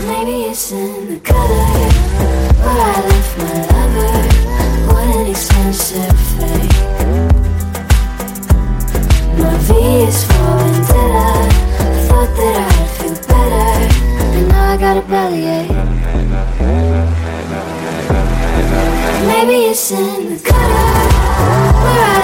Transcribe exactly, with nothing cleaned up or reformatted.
Maybe it's in the gutter where I left my lover. What an expensive thing. My V is for vendetta. I thought that I'd feel better, and now I got a bellyache. Maybe it's in the gutter where I